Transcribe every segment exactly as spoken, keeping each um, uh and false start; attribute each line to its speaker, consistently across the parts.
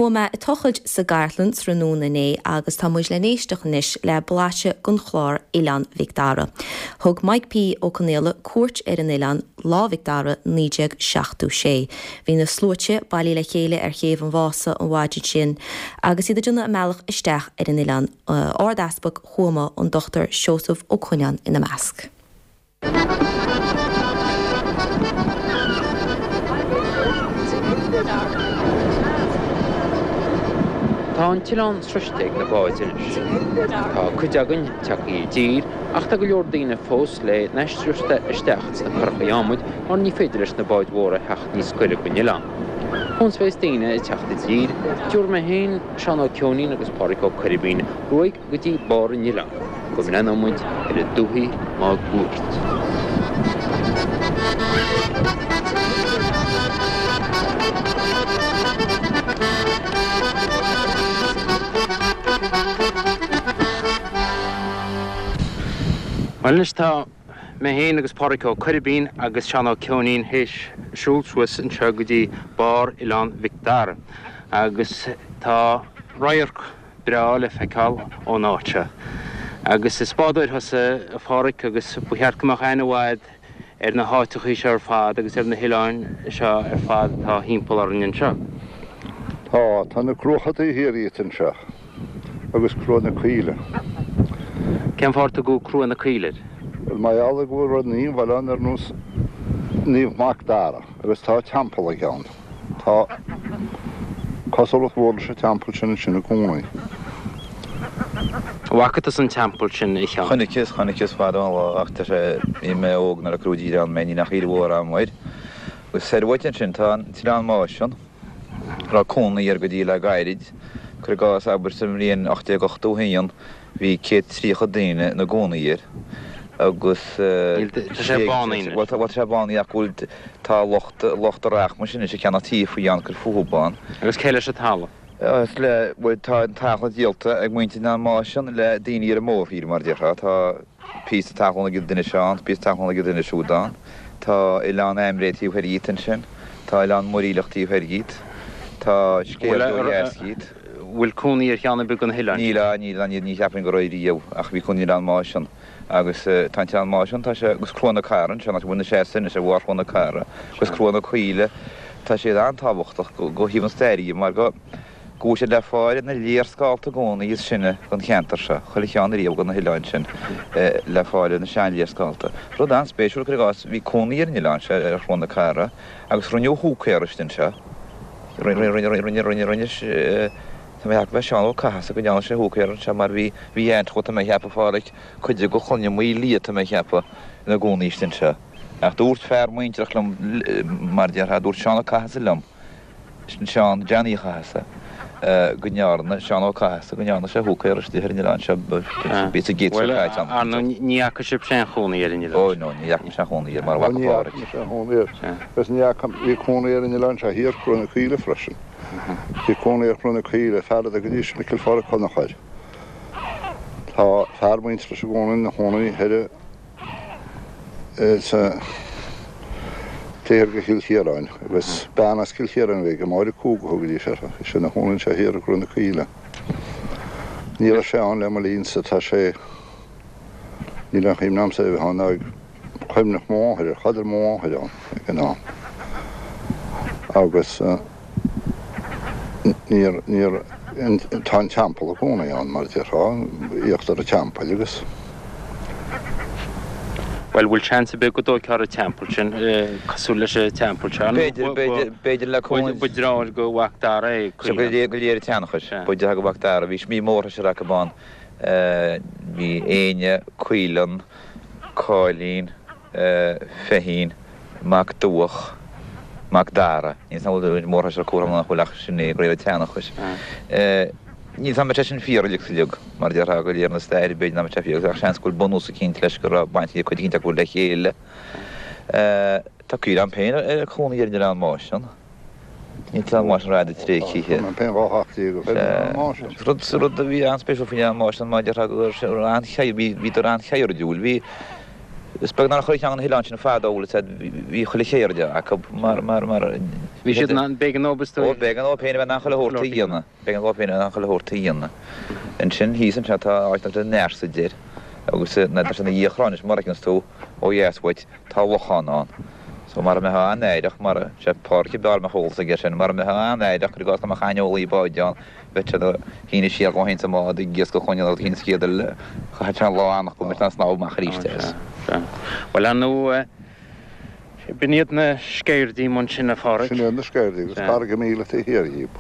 Speaker 1: Chuma i tochaid sa Gartland ranúna né agus tá muis le néisteachnis le bláise gon chlár Ilan Victara. Thug Mike P. O'Connell cuairt ar an Ilan lá Victara nídeag seachtú sé. Bhí na slúite bailí le chéile ar chéamh an bhása an bháide sin agus iad dúna mealach isteach ar an Ilan ár d'asbach Chuma an Doctor Joseph O'Connell ina measc.
Speaker 2: Tá an tileán sruisteag na báidir Tá chuideagan teachaí dír ach tá go leor daoine fós le neistruiste isteach na Corchaíamúid ar ní féidir leis na báid mhóra hecht níos cuile go Ilan. Hons fééis daoine i teachta dír, dúir me haon Seán Ó Ceonainn agus Pádraig Ó Coribín roiig go dtí bar in Ilan, go bhíonn anamúid ar a dúthaí má gúirt. Wallis tá me héin agus Pádraig Ó Coribín agus Seán Ó Ceonainn héis siúlswas an seo go dtí bar Ilan Victara agus tá roiarc breála feiceáil ón áite. Agus is spádáid thosa a Pádraig agus bucheartcamach aine bháid ar na háiteachí seo ar fad agus ar na Hiláin seo ar fad tá hímpel ar an seo.
Speaker 3: Tá tá na cruachataí hiaríit an seo agus crua na Caoile.
Speaker 2: Cean fárta go crua na Caoile?
Speaker 3: Mai alla go rud níomh bhaileán ar nús níomh mac dara agus tá teampel a gceann. Tá cosúlach bhór sé teampel sin sin na Cúnaí.
Speaker 2: Wacatas an teampel sin i cheann?
Speaker 4: Chonicus, chonicus fadán ach tá sé i mé óg nar a crúdíre an mení nach íle bhór am mhaid. Gus sé bhaitin sin tá tíán máisian rá Cúnaí ar go dtí le gairid chur gás aber sem rion achtaí ochtó haon bhí cé tríocha daoine na Cúnaí agus sé bánaí ach bhfuil tá locht areach mar sin is sé ceanna tíí faoin gur fuúbáin.
Speaker 2: Agus céile sé talla?
Speaker 4: Is le bhfuil tá an tachla díalta ag muinte ná máisian le daoine ar a móthír mar deartha tá pí tachlanna go duine seán, pí tachlanna go duine siúdáin, Tá Ilan éimrétíí chuirítan sin, tá Ilan morílachtaí chuiríd, tá scéalú heascíd.
Speaker 2: Bhfuil Cúnaí ar cheanna bu an Hiláin?
Speaker 4: Níla, níla, ní ceapan go roiíomh ach bhí chun Ilan máisian. agus tá tean máisian tá sé gus cruanna caran se bhna sé sin sé bhharchna cara gus cruanna chuile tá sé an táhachtach go híhann stéirí mar go go sé le fáir na léarscáilta gcóna íos sinne gan cheantar se chuil cheanna íomh gan na Hiláin sin le fáir na sean léarscáilta. Rud an spéisiúil go gás bhí Cúnaí ar Ilan se ar chruanna cara agus runniú húcéiristin se rinne rinne rinne Tá mé heach bheith Seán Ó Cahasa go deanna sé húcéir se mar bhí bhí éintchota mé cheappa fálaigh chuide go chunne mí líata mé cheappa na gcónaístin se. Ach dúirt fear muinteach lem mar deartha dúirt Seán Ó Cahasa lem. Sin Seán Deanaí Cahasa go nearna Seán Ó Cahasa go nearna sé húcéir istí ar Ilan se bí a géit caiit an.
Speaker 2: Ar nó níacha sé sé Cúnaí ar Ilan?
Speaker 4: Ó nó níach sé Cúnaí mar bhacha fálaigh.
Speaker 3: Bes níach bhí Cúnaí ar Ilan se hir crua na Caoile freisin. Bhí Cúnaí ar crua na Caoile fearad a go dtí Michael Fára chun nach chuid. Tá fearmaint leis gcónaí na Cúnaí heile sa téir go Chilchéireáin, agus beannas Chilchéireáin bheith go máidir cúga go dtí sé sin na Cúnaí se hir a crua na Caoile. Níl sé an le mar línsa tá sé níl an chiimnám sé bheith an ag chuimnach máthir, chadidir máthir an ag ná. Agus níor níor tá teampel a Cúnaí an mar deartha íocht ar a teampel agus.
Speaker 2: Well, bhfuil chance be go dóid ar a teampel sin cosú leis a teampel sin.
Speaker 4: Beidir le Cúnaí
Speaker 2: buidráil go bhachtara é.
Speaker 4: So go léir teannachas, buide go bhachtara, bhí smí móra se racabán bhí éine, cuilan, cáilín, fehín, mac dúach, mac dara. Níos náil móra se cuaramna chuileach sinné go léir teannachas. Ní tá te sin fíorlaigh liug mar deartha go léar na stéir beidir na te fiúach sean scoil bonúsa cinint leis go baintí chuid cinnta go le chéile. Tá cuir an péin ar Cúnaí ar Ilan máisian. Ní tá máisian ráide trí cíthe.
Speaker 3: An péin bháthachtaí go féidir máisian.
Speaker 4: Rud rud a bhí an spéisiú faoine máisian má deartha go an cheir bhí ar an cheir dúil. Bhí speg nar chuid an Hiláin sin fád óla bhí chuile chéirde a mar mar mar
Speaker 2: Bhí siad an began óbas tú?
Speaker 4: Ó began ó péine bheith nachil hórta dhéanana, began ó péine nachil hórta dhéanana. An sin hísan se tá áit na neirsa déir, agus na sinna díochránis mar an tú ó dhéashaid tá lochan an. So mar me ha aneideach mar se parki bear me holsa ge sin mar me ha aneideach gur gas na chainolí báideán bit híine si go hin má i ggéas go chuine hín skiadal cha lá annach go na sná mar ríiste.
Speaker 2: Well an nó beniad na skeirtí man sinna far.
Speaker 3: Sin na skeirtí gus tar go míle í hir híb.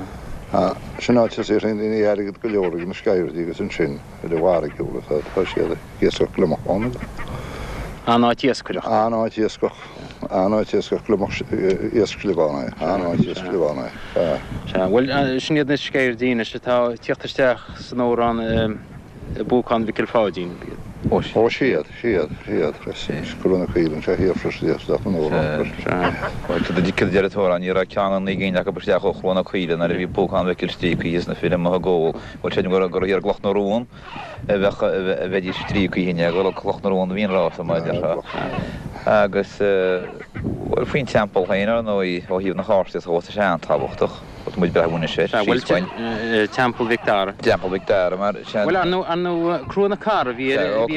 Speaker 3: Sin á sé sin in airigad go leorigh na skeirtí gus an sin de bhhar goúla tá siad géas gluachán.
Speaker 2: Anáitiescoch.
Speaker 3: Anáitiescoch. Anáitiescoch iasclivána. Anáitiesclivána.
Speaker 2: Well, sinad na skeirtíine se tá tíochttasteach san órán búchan bhicil fádín.
Speaker 3: Ó siad, siad, siad, sgrúna chuílann se híorfras dat an órán.
Speaker 4: Tá dicil deirtóran ar a ceangan í géine go besteach ó chlána chuílan ar a bhí búchan bhicil stíí is na fi mo ggóil, bhil sé go gur ar gloch na rún bheití stríí híine go cloch na rún híon rá a maidir agus faoin teampel chéine nó ó híomh na háirte ó sé an táhachtach. Mu behúna sé
Speaker 2: Temple Victar.
Speaker 4: Temple Victar mar
Speaker 2: Well an crúna car bhí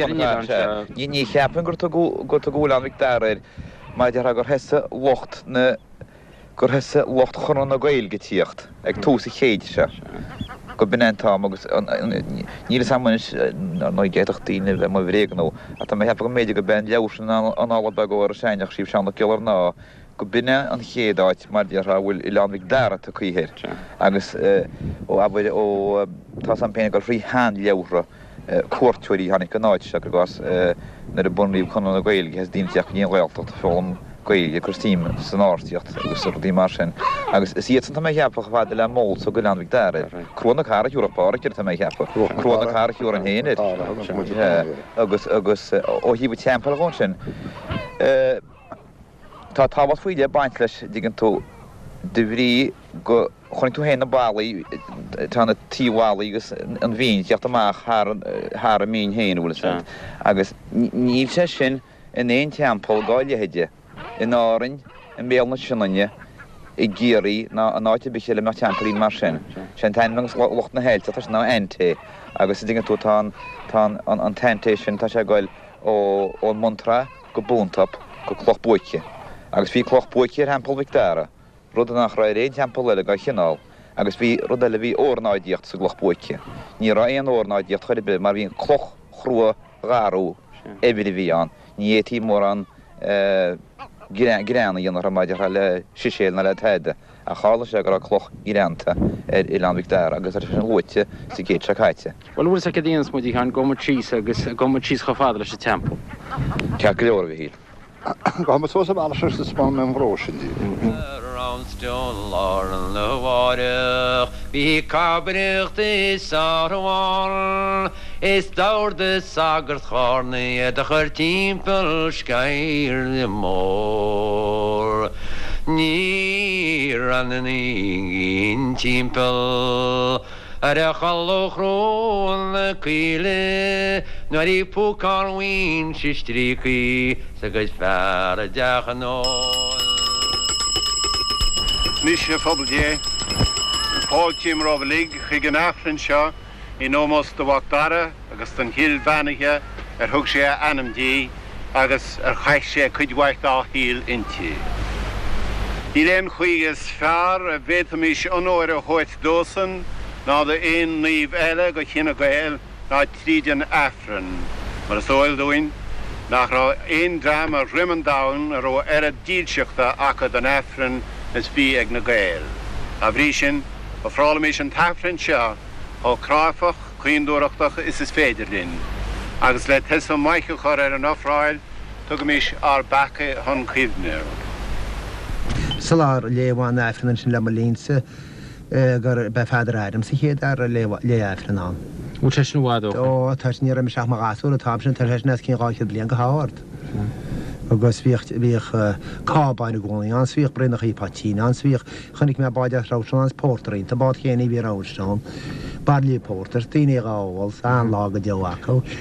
Speaker 4: Ní ní cheapan gur go gúil an Victar maidir gur hesa locht na gur hesa locht chun na gail gotíocht ag túsa chéide se. Go binentá agus ní sammunis nó géach tíine bheith má bhréganú a tá hepa go méidir go ben leúsin an ála be go seineach síb seanna killar ná. Go binne an chéadáit mar de rahfuil i leanmhíh dara a chuhéir. agus ó abfuid ó tá an péna gur frí há leura cuairtúirí hanig go náid se gus na a bunríomh chun na gailge hes díteach níon ghiltacht fóm gailge chutím san áirtíocht agus dí mar sin. agus siad san mé cheappa bhhaid le mó so go leanmhíh dara. Crúna cara Europáir ir mé cheappa. Crúna cara úr an héanaid. agus agus ó híh teampel gon sin. Tá tábhat faoide baint leis digan tú de bhrí go chunig tú héna bailí tána tíhálaí agus an bhín teachta amach thar a mín héana bhfuil sin. agus níomh sé sin in éon teampel gáilehéide in árainn in béal na sinne i ggéirí ná an áite be le me teampelí mar sin. Sin teimings locht na héilte tá ná N T agus digan tú tá an tenté sin tá sé gáil ó Montra go búntap go cloch buice. agus bhí cloch buice ar Temple Victar, rud nach ra réon teampel leile go chinál, agus bhí rud eile bhí órnáidíocht sa gloch buice. Ní ra éon órnáidíocht chuir be, mar bhíon cloch chrua garú éidir bhí an, ní étí mór an gréanna dhéanana maidir le siséil na le teide, a chála sé gur cloch iréanta ar i Lean Victar agus ar sin lúite sa géad se caiite.
Speaker 2: Well bhfuil sa go dtíana mu chan gomar tíos agus gomar tíos cho fáda leis temple.
Speaker 4: Ce go leor bhí híl.
Speaker 3: Gama tó sem alles is span me vrosin die.
Speaker 5: Stone Lauren the water be cabricht is arwal is daur de sagert horne de gertimpel skeir de mor ni ranning in timpel ar a challochron kile nari pukar win sistriki sa gus fer dachno
Speaker 6: Nis sé phobal dé Páiltíim ra lig chuig an Afrin seo in ómos do bhachtara agus den hill bheanige ar thug sé anam dí agus ar chaic sé chuidhhaith á híl intí. Í léon chuigas fear a bhétamís anóir a chuit dósan ná de éon níomh eile go chinna gael ná trídean Afrin. Mar is óil dúin nach ra éon drama rimmen daun ar ó ar a dílseachta acha den Afrin is bhí ag na gael. A bhrí sin, a phrálaméis an tafrin seo, ó cráfach, chuondúireachtach is is féidir linn. Agus le teasa maiche chur ar an áfráil, tugamis ar bacha hon chuimhneir.
Speaker 7: Salar léháin Afrin sin le malínsa gur be feidir adam sa chéad ar le Afrin an.
Speaker 2: Ú te sin bhád
Speaker 7: ó tá ní am seach mar gasú a tá sin tar heis nes cín gáiche blion go háhart. agus bhíocht bhíoh cábáin gcónaí an svíoch brenach í patína an svíoch chunig me báide rásán Portarín, tá bád chéanaí bhí rásán, Barlí Porter, tíine gáháil an lága dehacha.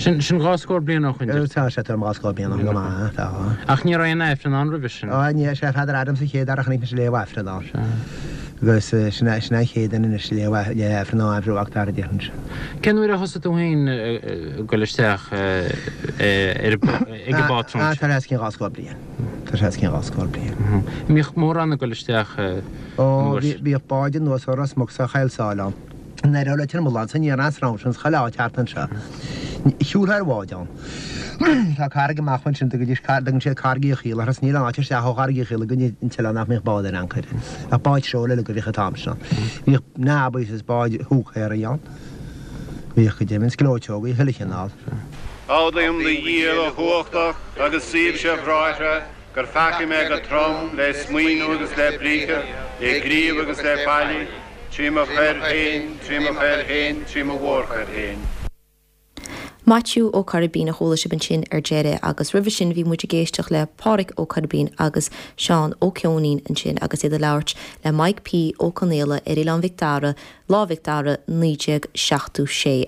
Speaker 2: Sin sin gácóir blian nach chun.
Speaker 7: tá sé tar másá bíanana go má tá.
Speaker 2: Ach ní raon éifran an revision.
Speaker 7: á ní sé feidir adam sa chéad ar chanig le bhhaifra dá. Gus sinna sinna chéan in is le éfran áhrúachtar a déhann.
Speaker 2: Cenúir a hosa túhain goisteach ar bá
Speaker 7: tar cin gásá blian. Tá sé cin gásá blian.
Speaker 2: Míoch mór anna goisteach
Speaker 7: ó bhí báidin nuas orras mo sa chailsáán. Neile tin mán san ar ansrásin chaá teartan se. Siúthar bháideán. Tá carga machhain sin go dtí cardan sé cargaí chiil ar sníl áte sé thgargaí chiile gunne in til nach mé bád an chuir. A báid seola le go bhícha tamsna. Bhí nábais is báid thuchéir an. Bhí go dé minn glóteoga í thuilichanál.
Speaker 6: Ádaim le díal a thuchtach agus síb se bhráithre gur faci me go trom le smuoinú agus le brícha, le gríomh agus le bailí, trí a fer héin, trí a fer héin, trí a bhórchar héin.
Speaker 1: Matthew ó Caribbean a chola sibin sin ar deire agus rih sin bhí muide géisteach le Páric ó Caribbean agus Seán ó Ceonín an sin agus iad leirt le Mike P ó Conéla ar Ilan Victara, lá Victara nídeag seachtú sé